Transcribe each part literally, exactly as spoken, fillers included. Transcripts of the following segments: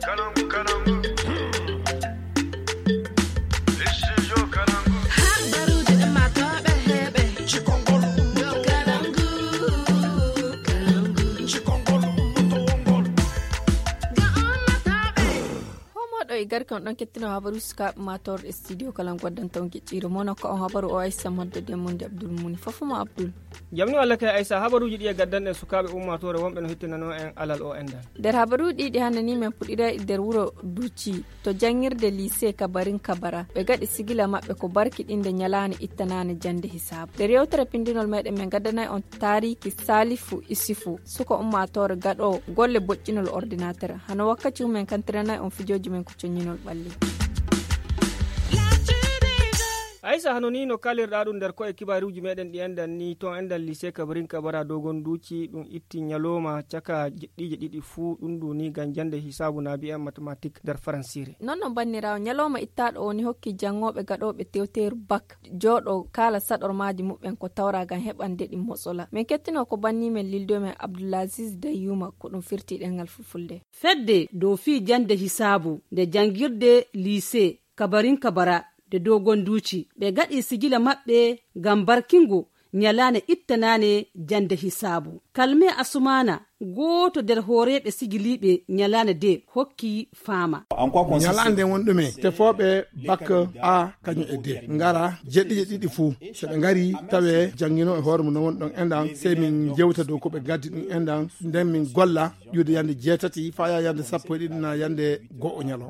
garkan don kettino habaru ska mator studio kalan gwaddan ton kiciro mona ko habaru o Aisha maddo de mun Abdul Muni fofuma Abdul jamni walla kay Aisha habaru jidi gaddan e sukabe ummatore wonbe no hittinano en alal o enda der habaru didi hanani men pudida der wuro duci to jangirde lycée kabarin kabara be gadi sigila mabbe ko barki dinde nyalani ittanane jande hisab der yewtere pindinol meden men gaddana on tariki Salifu Isifu suko ummatore gado golle boccinol ordinateur hano wakkati men kantirana on fijoji men ko nyinol balli Aisha hanoni no kalir dadun der ko e kibaruji meden di endan ni to endan lycée kabarin kabara dogon duci dum itti nyaloma chaka jiddije didi fu dum duni ganjande hisabu nabi en mathématique der francire non non banniraw nyaloma ittado woni hokki jangobe gadobe tewter bak jodo kala sadormaji mubben ko tawra gan hebande di mosola men kettino ko banni men lildo men Abdulaziz Dayuma ko dum firti dengal fulfulde fedde do fi jande hisabu de jangirde lycée kabarin kabara de dogon duci be gadi sigila mabbe gam barkingo nyalane ittanane jande hisabu kalme asumana goto der horebe sigilibe nyalane de hokki fama nyalande wondume te fobe bak a kanyu ede ngara jeddi jeddi fu se be ngari tawe jangino e hormu no won don endan se min jewta do ko be gaddi dum endan ndem min golla yude yande jetati faya yande sappo e didna yande go o nyalo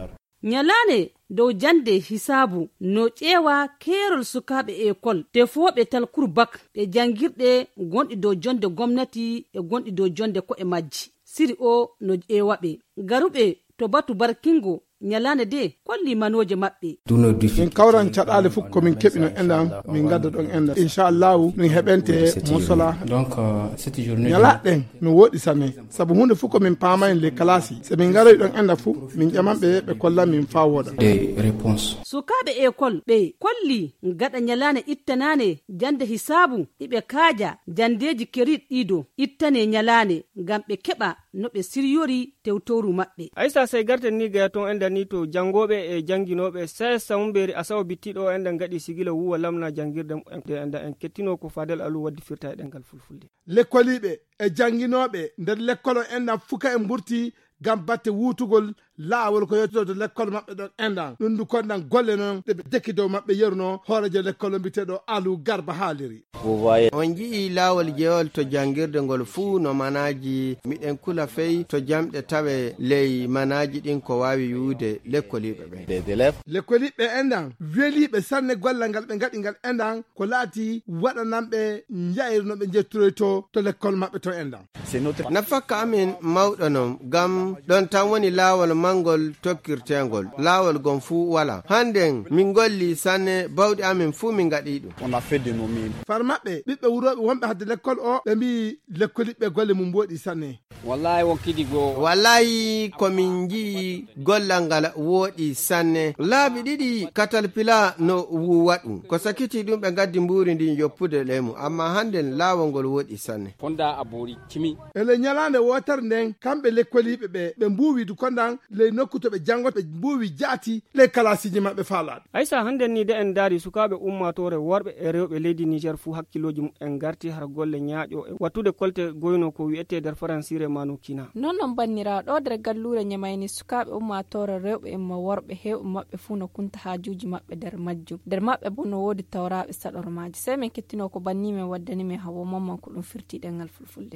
nyalane dow jande hisabu no ƴeewa kerol sukaɓe école te foɓe tal kurbak ɓe jangirɗe gonɗi dow jonde gomnati e gonɗi dow jonde ko'e majji siri o no ƴeewaɓe garuɓe to batu barkingo nyalane de kolli manoje mabbe min kawran cadale fuk ko min kebino endan min gadda don enda inshallah min hebente musola donc cette journée nyaladen no wodi sanne sabu hunde fuk ko min pama en le classe se min garoy don enda fu min jamambe be kolla min fawoda des réponses sukabe école be kolli gada nyalane ittanane jande hisabu ibe kaja jandeji kerit dido ittane nyalane gambe keba no be siriyori tewtoru mabbe Aisha sai garten ni ga ton enda ni to jangobe e janginobe sai sawmberi asaw bittido enda ngadi sigila wuwa lamna jangirde enda en kettino ko Fadel Alu waddi firta e dengal fulfulde lekkolibe e janginobe der lekkolo enda fuka e mburti gam batte wutugol laawol ko yettodo lekkol mabbe don endan dum du kondan golle non de dekkido mabbe yerno horeje lekkol bitedo Alu Garba haaliri on jii laawol jeewol to jangirde ngol fu no manaji miden kula fey to jamde tawe ley manaji din ko wawi yuude lekkolibe be lekkolibe endan welibe sanne gollal ngal be ngadi ngal endan ko laati wadanambe njairno be jettoyto to lekkol mabbe to endan nafaka amin mawdonom gam don tan woni laawol mangol tokkirtengol laawol gon fu wala handen min golli sanne bawdi amin fu min ngadi dum on a fait de nos mines farmabe bibbe wurobe wonbe hadde lekkol o be mi lekkolibe golle mum bodi sanne wallahi wonkidi go wallahi ko min ji gollangal wodi sanne laabi didi katalpila no wu wadu ko sakiti dum be gaddi mburi ndi yoppude lemu amma handen laawol gol wodi sanne fonda abori kimi ele nyalande wotar nden kambe lekkolibe be be mbuwi du kondan le nokkuto be jangoto be mbuwi jati le kalasiji mabbe falade Aisha handen ni de en dari sukabe ummatore worbe e rewbe leydi Niger fu hakkiloji en garti har golle nyaajo e wattude kolte goyno ko wiete der faransire manu kina non non bannira do der gallure nyamayni sukabe ummatore rewbe e ma worbe hew mabbe fu no kunta hajuji mabbe der majju der mabbe bu no wodi tawraabe sadormaaji se men kettino ko banni men waddani men hawo mamman ko dum firti dengal fulfulde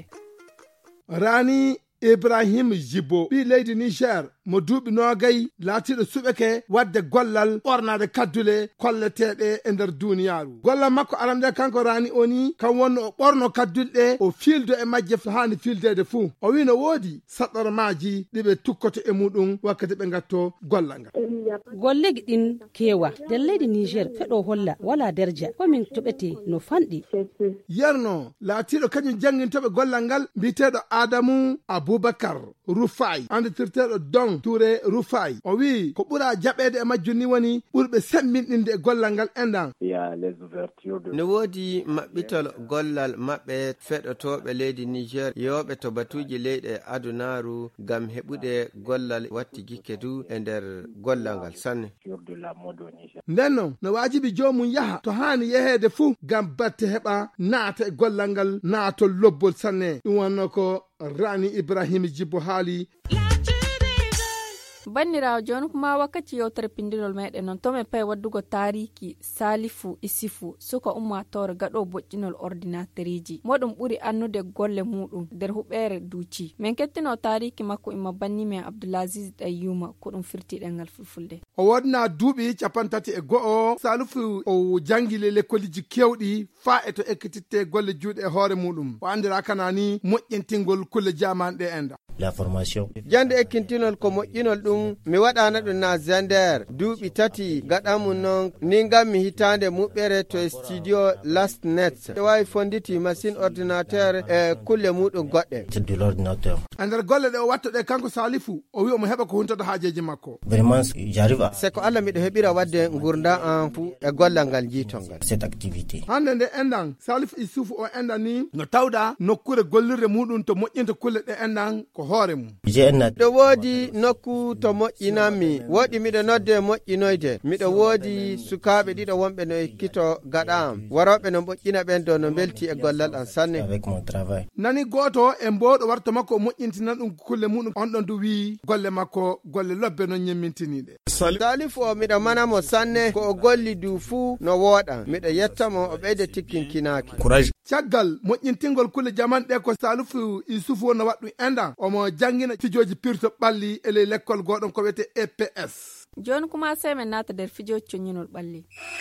Rani Ibrahim Jibo bi leydi Niger mo duubi nogay laatiɗo suɓeke wadde gollal ɓornade kaddule kolleteɗe e nder duniyaru gollal makko aramde kanko Rani oni kam wonno o ɓorno kaddulɗe o fiildo e majje hani fiildede fuu o wi no woodi saɗɗormaji ɗiɓe tukkoto e muɗum wakkati ɓe gatto gollal ngal gollegi ɗin kewa nder leydi Niger feɗo holla wala derja komin toɓete no fanɗi yerno laatiɗo kañum jangintoɓe gollal ngal mbiteɗo Adamu Abubakar Rufai anditirteɗo don non Touré Rufai o wi ko ɓura jaɓede e majjum ni woni ɓurɓe semminɗinde e gollal ngal endan. ne woodi maɓɓitol gollal maɓɓe feɗotoɓe leydi Niger yoɓe to batuji leyɗe adunaru ngam heɓude gollal watti gikke du e nder gollal ngal sanne. nden non no wajibi jomum yaha to hani yehede fuu ngam batte heɓa naata e gollal ngal naatol lobbol sanne. ɗum wonno ko Rani Ibrahima Djibo haali. bannirawo joni kuma wakkati yewtere pindinol meɗen noon to me pay waddugo tariki Salifu Isifu suka ummatore gaɗo boƴƴinol ordinatereji moɗum ɓuri annude golle muɗum nder huɓere duuci. min kettino tariki makko imma banni men Abdoulaziz Dayyuma ko ɗum firtiɗe ngal fulfulde. o wodna duuɓi capantati e go'o Salifu o jangile lekkoliji kewɗi fa e to ekkititte golle juuɗe e hoore muɗum o andira kanani moƴƴintingol kulle jamanɗe enda. La formation jande ekkintinol ko moƴƴinol ɗum mi waɗana ɗum na Zander duuɓi tati gaɗamu noon ni ngam mi hitande muɓɓere to e studio Last Net e wawi fonditi machine ordinateur e kulle muɗum goɗɗe de l'ordinateur. e nder golle ɗe o watta ɗe kanko Salifu o wi omo heɓa ko huntoto haajeji makko. Vraiment j'arrive à se ko Allah miɗo heɓira wadde gurda an fu e gollal ngal jiitongal cette activité. hande nde endan Salifu Isufu o endan ni no tawɗa nokkure gollirde muɗum to moƴƴinta kulle ɗe endan ko hoore mum. miɗo woodi nokku to moƴƴinanmi woɗi miɗo nodde moƴƴinoyde miɗo woodi sukaɓe ɗiɗo wonɓe no ekkito gaɗa am waroɓe no moƴƴina ɓen do no belti e gollal an sanne. Avec mon travail nani goto e mbowɗo warta makko o moƴƴintinan ɗum kulle muɗum on ɗon du wi golle makko golle lobbe non ñemmintiniɗe. Salifu o miɗo manamo sanne ko o golli du fuu no wooɗa miɗo yettamo o ɓeyde tikkinkinaki courage. caggal moƴƴintingol kulle jamanɗe ko Salifu Isufu wonno waɗɗum endan omo jangina fijoji pirto ɓalli e ley l'école goɗon ko wiyete E P S. joni kuma sai men nata nder fijoji coñinol ɓalli.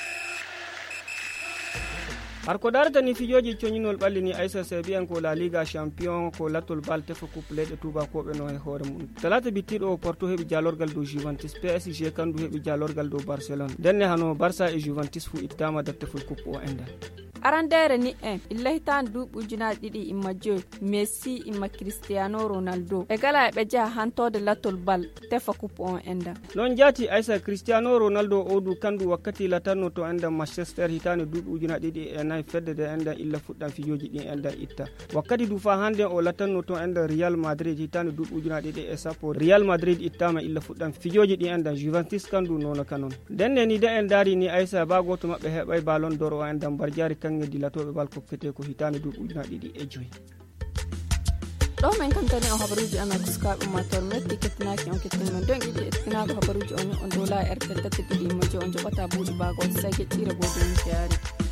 har ko darata ni fijoji coñinol ɓalli ni Aissa Sebian ko La Liga champion ko lattol bal tefa coupe leyɗe tubakoɓe no e hoore mum. talata bittiɗo o Porto heɓi jalorgal dow Juventus, P S G kandu heɓi jalorgal dow Barcelone. denne hano Barça e Juventus fu ittama dattefol coupe o endal. arandere ni en illa hitande duuɓi ujunaje ɗiɗi imma joyi Messi imma Cristiano Ronaldo e gala ɓe jaha hantode lattol bal tefa coupe on enda. non jaati Aissa Cristiano Ronaldo o du kandu wakkati latanno to enda Manchester hitande duuɓi ujunaje ɗiɗi e nayi fedde de enda illa fuɗɗan fijoji ɗi enda itta wakkati du fa hande o latanno to enda Real Madrid hitande duuɓi ujunaje ɗiɗi e sappo Real Madrid ittama illa fuɗɗan fijoji ɗi enda Juventus kandu nono kanon. denne ni de en dari ni Aissa ba goto mabɓe heɓay Ballon d'Or o enda Barjari kange dilatoɓe bal kokkete ko hitande duuɓi ujunaje ɗiɗi e joyi. ɗo men kantani o habaruji amen kuskaɓe ummator metti kettinaki on kettinmen don iɗi ettinago habaruji on on dola e R T L tati ɗiɗi majjo on joɓata buuɗi bagol sai geccire goɗɗum yaari.